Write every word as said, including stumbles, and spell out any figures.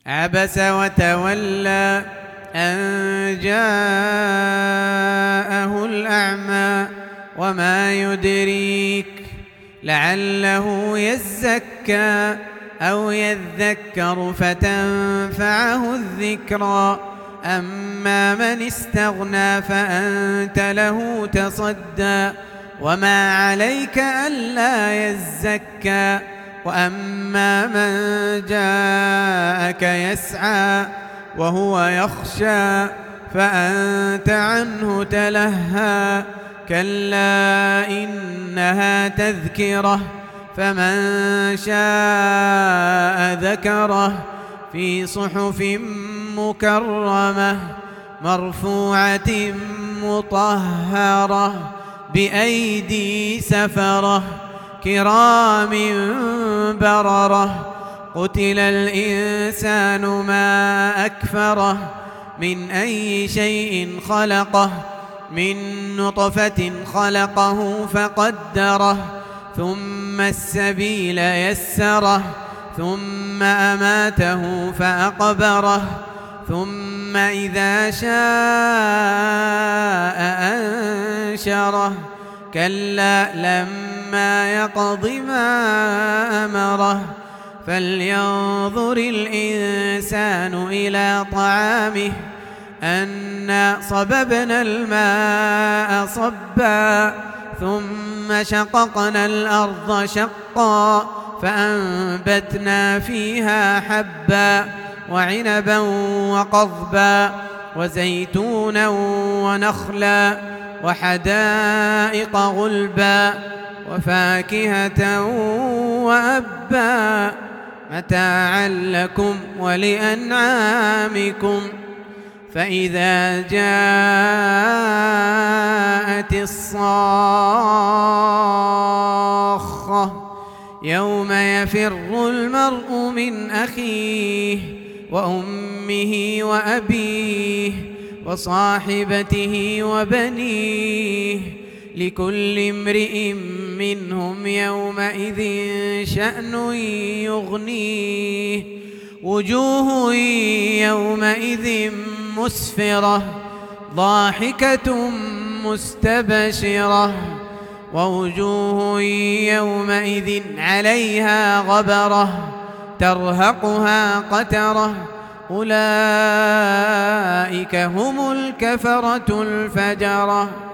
عبس وتولى أن جاءه الأعمى وما يدريك لعله يزكى أو يذكر فتنفعه الذكرى أما من استغنى فأنت له تصدى وما عليك ألا يزكى وأما من جاءك يسعى وهو يخشى فأنت عنه تلهى كلا إنها تذكرة فمن شاء ذكره في صحف مكرمة مرفوعة مطهرة بأيدي سفرة كرام بررة قتل الإنسان ما أكفره من أي شيء خلقه من نطفة خلقه فقدره ثم السبيل يسره ثم أماته فأقبره ثم إذا شاء أنشره كلا لما يقض ما أمره فلينظر الإنسان إلى طعامه أنا صببنا الماء صبا ثم شققنا الأرض شقا فأنبتنا فيها حبا وعنبا وقضبا وزيتونا ونخلا وحدائق غلبا وفاكهة وأبا متاعا لكم ولأنعامكم فإذا جاءت الصاخة يوم يفر المرء من أخيه وأمه وأبيه وصاحبته وبنيه لكل امرئ منهم يومئذ شأن يغنيه وجوه يومئذ مسفرة ضاحكة مستبشرة ووجوه يومئذ عليها غبرة ترهقها قترة أولئك هم الكفرة الفجرة.